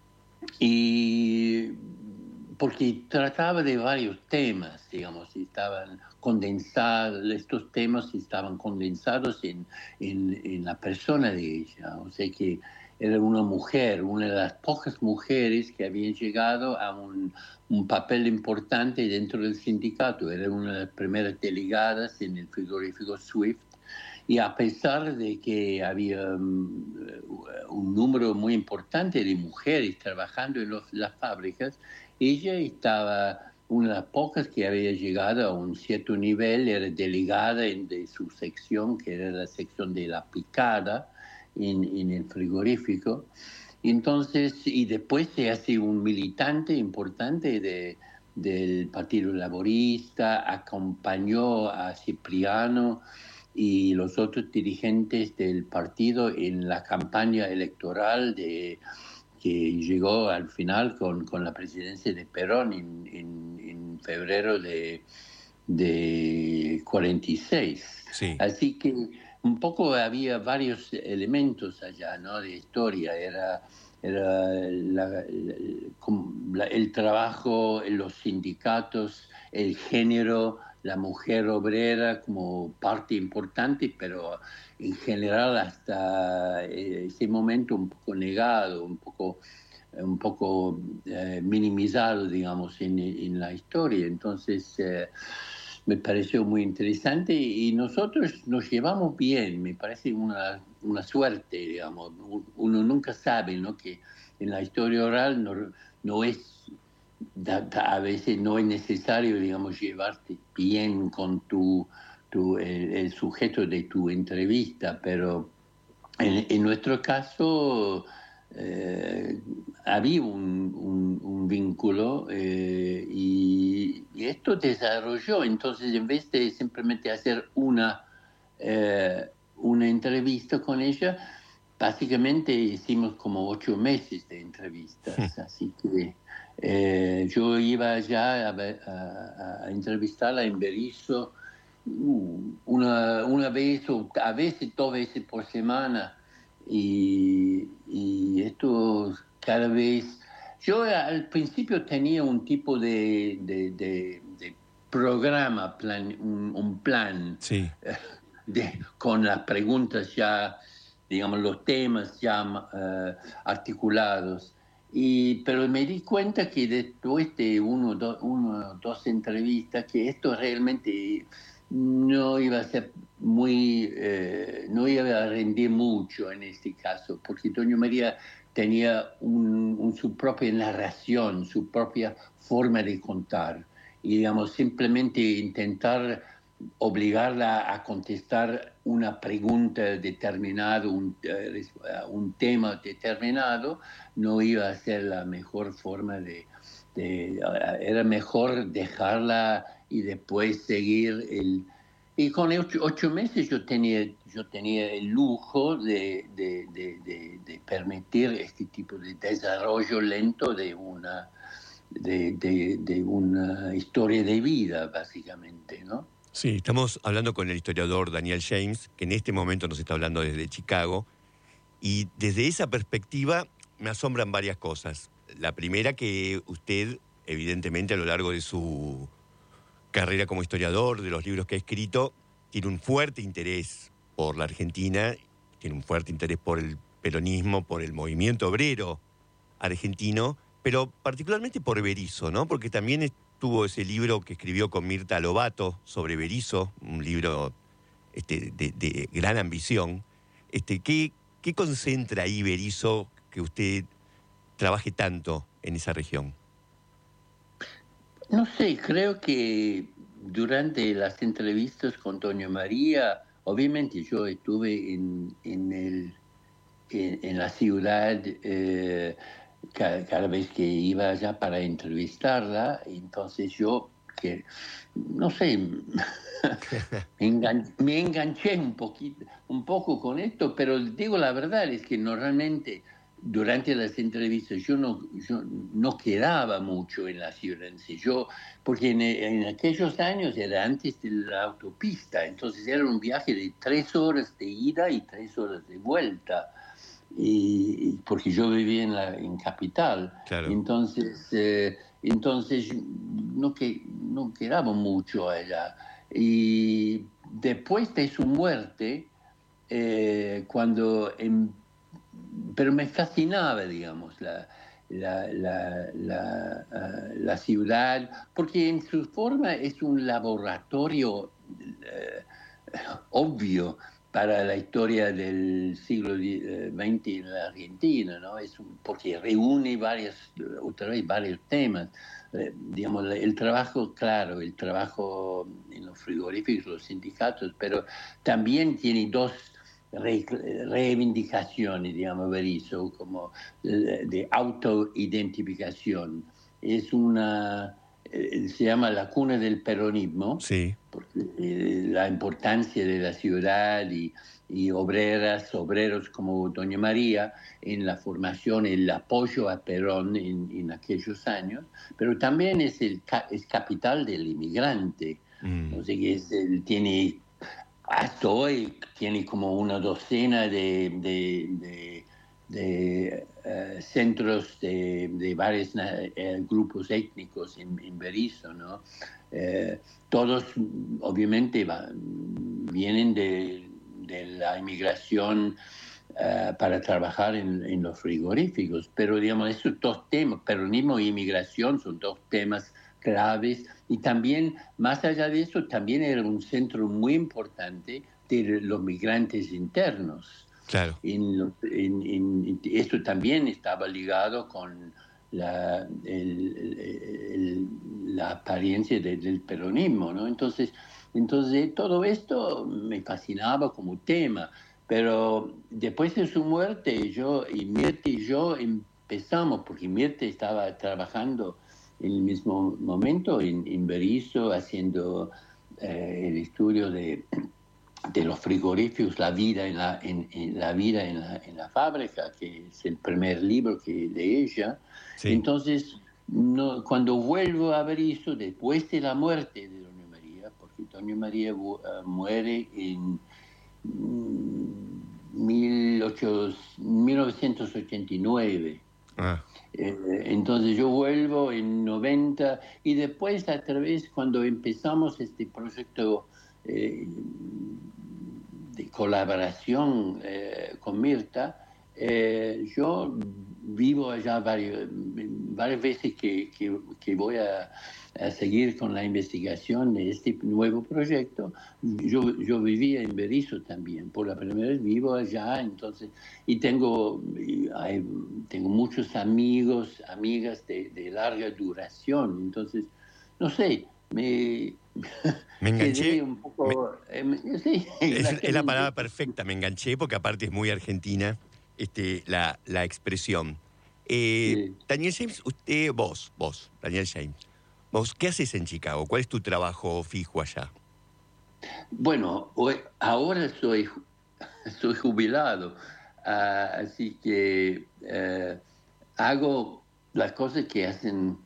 Y porque trataba de varios temas, digamos, estaban condensados, estos temas estaban condensados en la persona de ella. O sea que era una mujer, una de las pocas mujeres que habían llegado a un papel importante dentro del sindicato. Era una de las primeras delegadas en el frigorífico Swift. Y a pesar de que había un número muy importante de mujeres trabajando en las fábricas, ella estaba una de las pocas que había llegado a un cierto nivel, era delegada de su sección, que era la sección de la picada en el frigorífico. Entonces, y después se hace un militante importante del Partido Laborista, acompañó a Cipriano y los otros dirigentes del partido en la campaña electoral que llegó al final con la presidencia de Perón en febrero de 46. Sí. Así que un poco había varios elementos allá, ¿no? De historia. Era el trabajo, los sindicatos, el género, la mujer obrera como parte importante, pero en general hasta ese momento un poco negado, un poco minimizado, digamos, en la historia. Entonces me pareció muy interesante y nosotros nos llevamos bien. Me parece una suerte, digamos. Uno nunca sabe, ¿no?, que en la historia oral no es... A veces no es necesario, digamos, llevarte bien con el sujeto de tu entrevista, pero en nuestro caso había un vínculo y esto desarrolló. Entonces, en vez de simplemente hacer una entrevista con ella, básicamente hicimos como 8 meses de entrevistas, así que yo iba ya a entrevistarla en Berisso una vez o a veces 2 veces por semana y esto cada vez... Yo al principio tenía un tipo de programa, un plan, sí, con las preguntas ya, digamos, los temas ya articulados. Pero me di cuenta que después de una o dos entrevistas, que esto realmente no iba a ser no iba a rendir mucho en este caso, porque Doña María tenía su propia narración, su propia forma de contar. Y, digamos, simplemente intentar obligarla a contestar una pregunta determinada, un tema determinado, no iba a ser la mejor forma era mejor dejarla y después seguir y con 8 meses yo tenía el lujo de permitir este tipo de desarrollo lento de una historia de vida, básicamente, ¿no? Sí, estamos hablando con el historiador Daniel James, que en este momento nos está hablando desde Chicago, y desde esa perspectiva me asombran varias cosas. La primera, que usted, evidentemente, a lo largo de su carrera como historiador, de los libros que ha escrito, tiene un fuerte interés por la Argentina, tiene un fuerte interés por el peronismo, por el movimiento obrero argentino, pero particularmente por Berisso, ¿no? Porque también tuvo ese libro que escribió con Mirta Lobato sobre Berisso, un libro de gran ambición. ¿Qué concentra ahí Berisso que usted trabaje tanto en esa región? No sé, creo que durante las entrevistas con Doña María, obviamente yo estuve en la ciudad cada vez que iba allá para entrevistarla, entonces yo, no sé, me enganché un poco con esto, pero digo la verdad es que normalmente durante las entrevistas yo no quedaba mucho en la ciudad, porque en aquellos años era antes de la autopista, entonces era un viaje de 3 horas de ida y 3 horas de vuelta. Porque yo vivía en Capital, claro. Entonces no quedaba mucho allá. Y después de su muerte, pero me fascinaba, digamos, la ciudad, porque en su forma es un laboratorio obvio para la historia del siglo XX en la Argentina, ¿no? Porque reúne varios temas. Digamos, el trabajo, claro, el trabajo en los frigoríficos, los sindicatos, pero también tiene 2 reivindicaciones, digamos, Berisso, como de autoidentificación. Es se llama la cuna del peronismo, sí. Porque la importancia de la ciudad y obreros como Doña María en la formación, el apoyo a Perón en aquellos años, pero también es capital del inmigrante. O sea que tiene, hasta hoy, tiene como una docena de centros de varios grupos étnicos en Berisso, ¿no? Todos obviamente vienen de la inmigración para trabajar en los frigoríficos, pero digamos esos 2 temas, peronismo e inmigración, son 2 temas claves, y también más allá de eso también era un centro muy importante de los migrantes internos. Claro. Esto también estaba ligado con la apariencia del peronismo, ¿no? Entonces todo esto me fascinaba como tema, pero después de su muerte Mirta y yo empezamos, porque Mirta estaba trabajando en el mismo momento en Berisso, haciendo el estudio de los frigoríficos, la vida en la fábrica, que es el primer libro de ella. Sí. Entonces, cuando vuelvo a Berisso, después de la muerte de Doña María, porque Doña María muere en 1989. Entonces yo vuelvo en 90, y después a través, cuando empezamos este proyecto de colaboración con Mirta, yo vivo allá varias veces que voy a seguir con la investigación de este nuevo proyecto. Yo vivía en Berisso también, por la primera vez vivo allá, entonces, y tengo muchos amigos, amigas de larga duración, entonces, no sé, me enganché un poco, sí, es la palabra perfecta, me enganché, porque aparte es muy argentina la expresión. Sí. Daniel James, vos, Daniel James, ¿vos qué haces en Chicago? ¿Cuál es tu trabajo fijo allá? Bueno, ahora soy jubilado, así que hago las cosas que hacen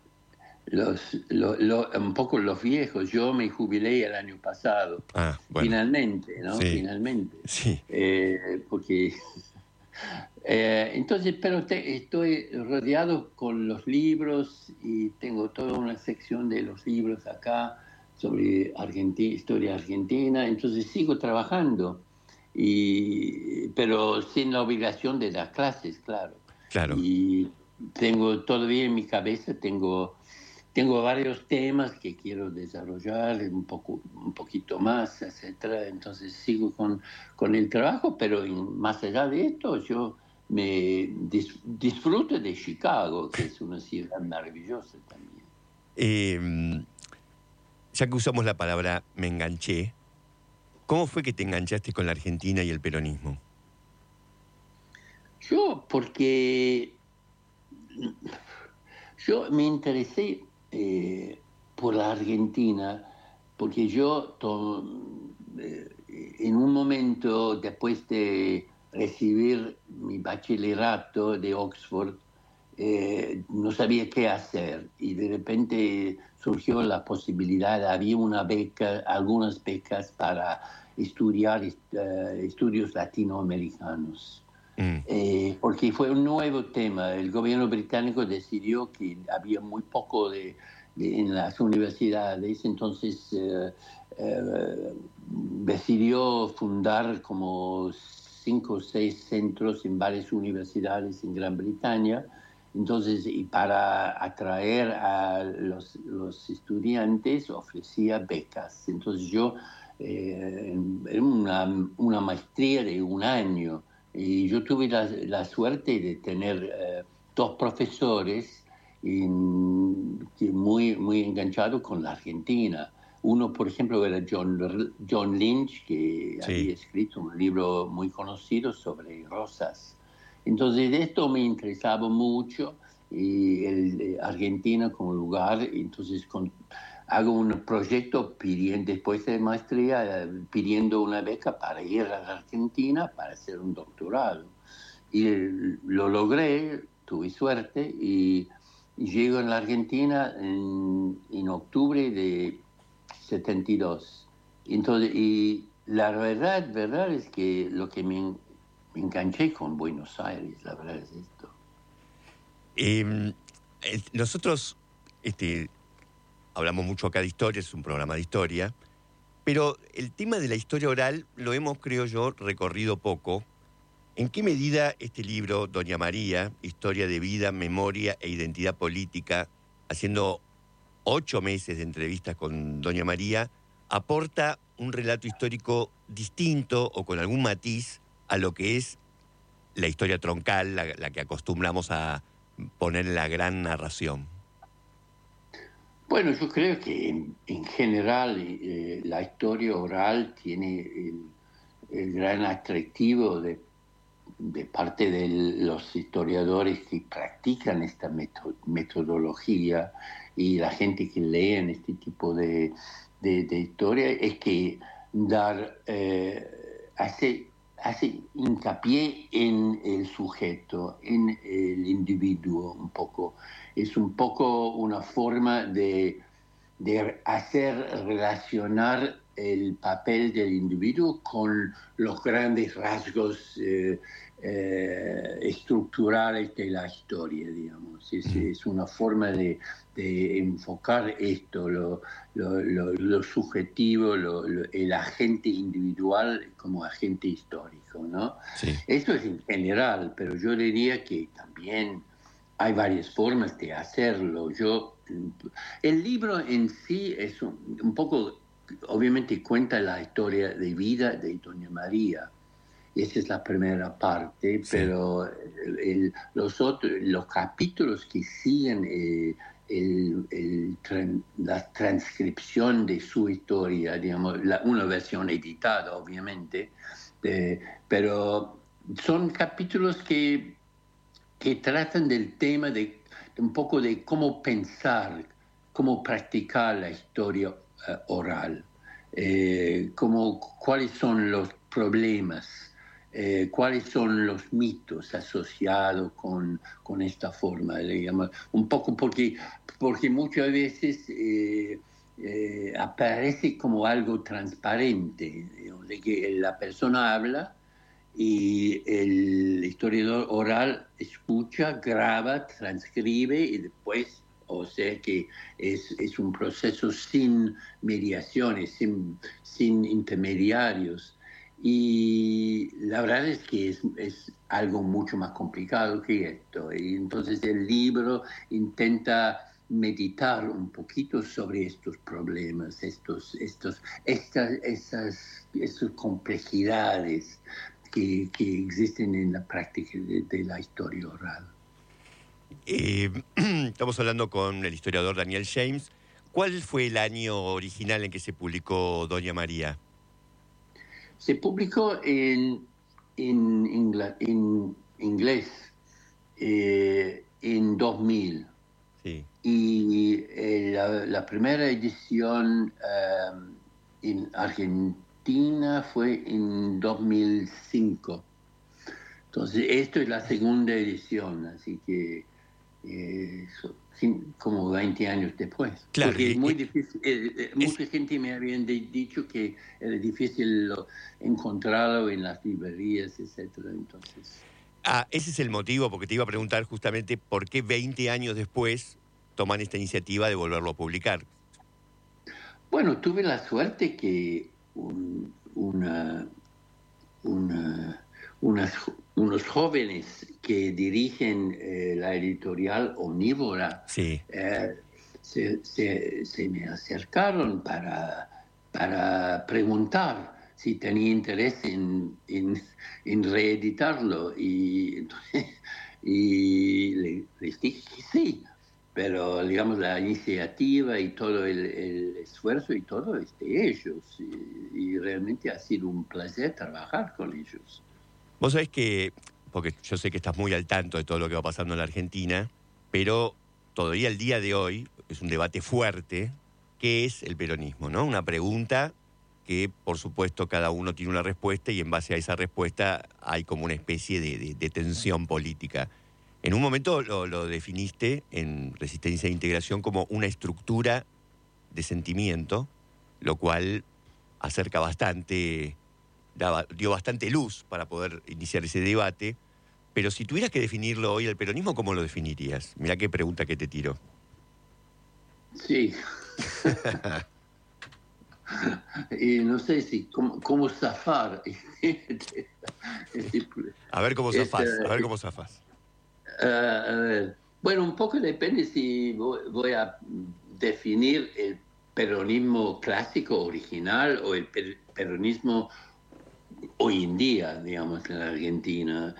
un poco los viejos. Yo me jubilé el año pasado, bueno. Finalmente, ¿no? Sí. Finalmente. Sí. Porque entonces, pero estoy rodeado con los libros y tengo toda una sección de los libros acá. sobre historia argentina, entonces sigo trabajando, pero sin la obligación de dar clases, claro. Y tengo todavía en mi cabeza, tengo varios temas que quiero desarrollar un poquito más, etcétera. Entonces sigo con el trabajo, pero más allá de esto, yo me disfruto de Chicago, que es una ciudad maravillosa también. Ya que usamos la palabra me enganché, ¿cómo fue que te enganchaste con la Argentina y el peronismo? Porque yo me interesé por la Argentina, porque yo en un momento, después de recibir mi bachillerato de Oxford, no sabía qué hacer, y de repente surgió la posibilidad, había algunas becas para estudiar estudios latinoamericanos. Porque fue un nuevo tema. El gobierno británico decidió que había muy poco en las universidades, entonces decidió fundar como 5 o 6 centros en varias universidades en Gran Bretaña. Entonces, y para atraer a los estudiantes, ofrecía becas. Entonces yo, era una maestría de 1 año, y yo tuve la suerte de tener 2 profesores muy enganchados con la Argentina. Uno, por ejemplo, era John Lynch, que había escrito un libro muy conocido sobre rosas. Entonces, esto me interesaba mucho, y Argentina como lugar. Entonces, hago un proyecto después de maestría, pidiendo una beca para ir a la Argentina para hacer un doctorado. Y lo logré, tuve suerte, y llego a la Argentina en octubre de 72. Entonces, y la verdad es que lo que me enganché con Buenos Aires, la verdad es esto. Nosotros hablamos mucho acá de historia, es un programa de historia, pero el tema de la historia oral lo hemos, creo yo, recorrido poco. ¿En qué medida este libro, Doña María, Historia de Vida, Memoria e Identidad Política, haciendo 8 meses de entrevistas con Doña María, aporta un relato histórico distinto o con algún matiz a lo que es la historia troncal, la que acostumbramos a poner en la gran narración? Bueno, yo creo que en general la historia oral tiene el gran atractivo de parte de los historiadores que practican esta metodología, y la gente que lee en este tipo de historia, es que hace hincapié en el sujeto, en el individuo un poco. Es un poco una forma de hacer relacionar el papel del individuo con los grandes rasgos estructurales de la historia, digamos. Es una forma de enfocar esto, lo subjetivo, el agente individual como agente histórico, ¿no? Sí. Esto es en general, pero yo diría que también hay varias formas de hacerlo. El libro en sí es un poco, obviamente cuenta la historia de vida de Doña María. Esa es la primera parte, sí. Pero los capítulos que siguen la transcripción de su historia, digamos, una versión editada, obviamente, pero son capítulos que tratan del tema de un poco de cómo pensar, cómo practicar la historia oral, cuáles son los problemas, cuáles son los mitos asociados con esta forma, digamos, un poco porque muchas veces aparece como algo transparente, digamos, de que la persona habla y el historiador oral escucha, graba, transcribe y después O sea que es un proceso sin mediaciones, sin intermediarios. Y la verdad es que es algo mucho más complicado que esto. Y entonces el libro intenta meditar un poquito sobre estos problemas, estas complejidades que existen en la práctica de la historia oral. Estamos hablando con el historiador Daniel James. ¿Cuál fue el año original en que se publicó Doña María? Se publicó en inglés en 2000. Sí. Y la primera edición en Argentina fue en 2005. Entonces, esto es la segunda edición, así que como 20 años después. Claro, porque es muy difícil. Mucha gente me había dicho que era difícil encontrarlo en las librerías, etcétera. Entonces, ese es el motivo, porque te iba a preguntar justamente por qué 20 años después toman esta iniciativa de volverlo a publicar. Bueno, tuve la suerte que unos jóvenes que dirigen la editorial Omnívora sí. se me acercaron para preguntar si tenía interés en reeditarlo. Y les dije que sí. Pero, digamos, la iniciativa y todo el esfuerzo y todo es de ellos. Y realmente ha sido un placer trabajar con ellos. Vos sabés que, porque yo sé que estás muy al tanto de todo lo que va pasando en la Argentina, pero todavía el día de hoy es un debate fuerte. ¿Qué es el peronismo, no? Una pregunta que, por supuesto, cada uno tiene una respuesta y en base a esa respuesta hay como una especie de tensión política. En un momento lo definiste en Resistencia e Integración como una estructura de sentimiento, lo cual acerca bastante, dio bastante luz para poder iniciar ese debate. Pero si tuvieras que definirlo hoy, el peronismo, ¿cómo lo definirías? Mirá qué pregunta que te tiro. Sí. Y no sé cómo zafar. A ver cómo zafás. A ver, bueno, un poco depende si voy a definir el peronismo clásico original o el peronismo hoy en día, digamos, en la Argentina.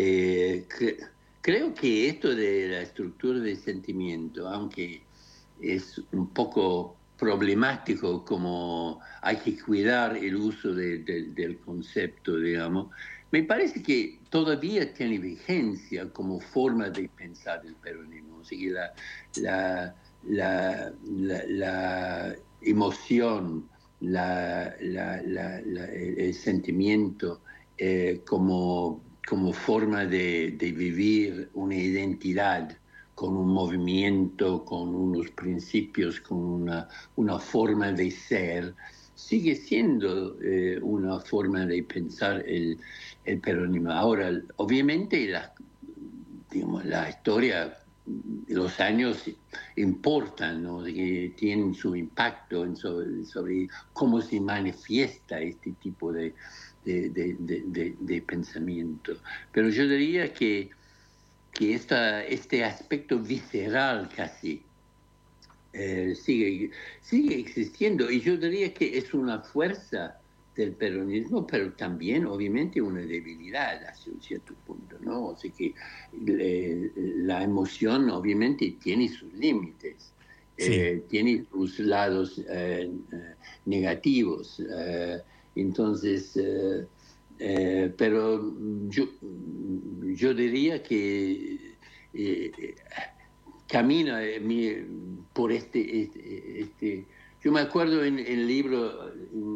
Creo que esto de la estructura de sentimiento, aunque es un poco problemático, como hay que cuidar el uso del concepto, digamos, me parece que todavía tiene vigencia como forma de pensar el peronismo. Así que la emoción, el sentimiento como forma de vivir una identidad, con un movimiento, con unos principios, con una forma de ser, sigue siendo una forma de pensar el peronismo. Ahora, obviamente, la historia, los años importan, ¿no? Que tienen su impacto sobre cómo se manifiesta este tipo de pensamiento. Pero yo diría que este aspecto visceral casi sigue existiendo, y yo diría que es una fuerza del peronismo, pero también obviamente una debilidad hacia un cierto punto, ¿no? O sea que la emoción obviamente tiene sus límites, sí. Tiene sus lados negativos, entonces pero yo diría que camina por yo me acuerdo en el libro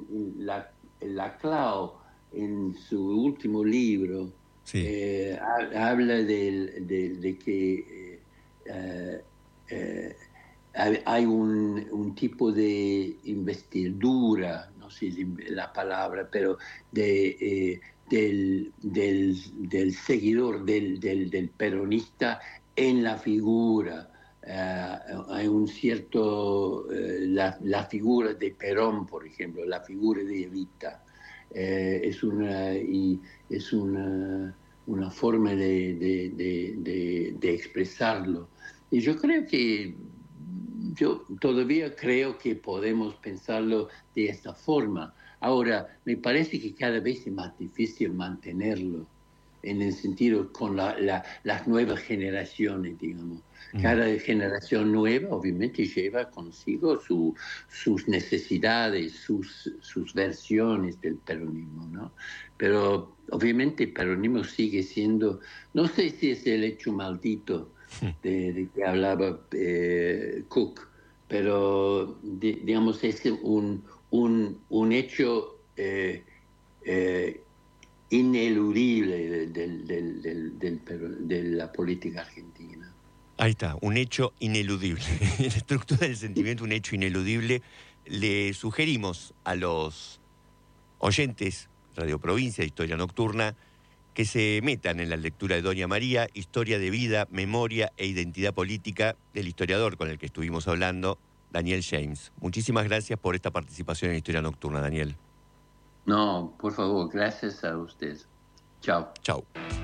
Laclau, en su último libro, sí. habla de que hay un tipo de investidura, no sé la palabra, pero del seguidor, del peronista en la figura hay un cierto, la figura de Perón, por ejemplo, la figura de Evita, es una forma de expresarlo. Y yo creo que, yo todavía creo que podemos pensarlo de esta forma. Ahora, me parece que cada vez es más difícil mantenerlo, en el sentido con las nuevas generaciones, digamos. Cada generación nueva obviamente lleva consigo sus necesidades, sus versiones del peronismo, ¿no? Pero obviamente el peronismo sigue siendo, no sé si es el hecho maldito de que hablaba Cook, pero digamos es un hecho ineludible de la política argentina. Ahí está, un hecho ineludible. En la estructura del sentimiento, un hecho ineludible. Le sugerimos a los oyentes, Radio Provincia, Historia Nocturna, que se metan en la lectura de Doña María, Historia de vida, memoria e identidad política del historiador con el que estuvimos hablando, Daniel James. Muchísimas gracias por esta participación en Historia Nocturna, Daniel. No, por favor, gracias a usted. Chao. Chao.